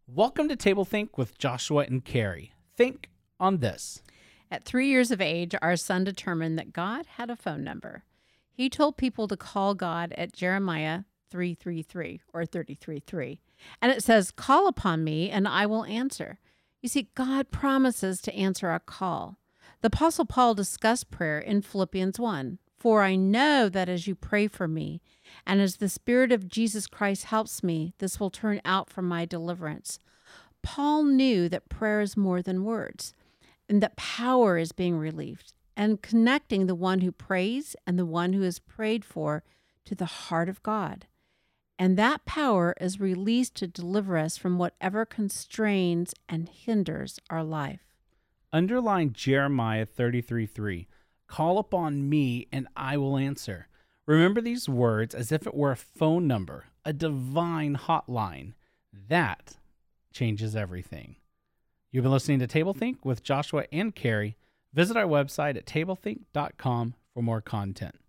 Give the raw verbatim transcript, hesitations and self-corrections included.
Welcome to Table Think with Joshua and Carrie. Think on this. At three years of age, our son determined that God had a phone number. He told people to call God at Jeremiah three three three or thirty-three three. And it says, "Call upon me and I will answer." You see, God promises to answer our call. The Apostle Paul discussed prayer in Philippians one. "For I know that as you pray for me, and as the Spirit of Jesus Christ helps me, this will turn out for my deliverance." Paul knew that prayer is more than words, and that power is being relieved, and connecting the one who prays and the one who is prayed for to the heart of God. And that power is released to deliver us from whatever constrains and hinders our life. Underline Jeremiah thirty-three three. Call upon me and I will answer. Remember these words as if it were a phone number, a divine hotline. That changes everything. You've been listening to Table Think with Joshua and Carrie. Visit our website at table think dot com for more content.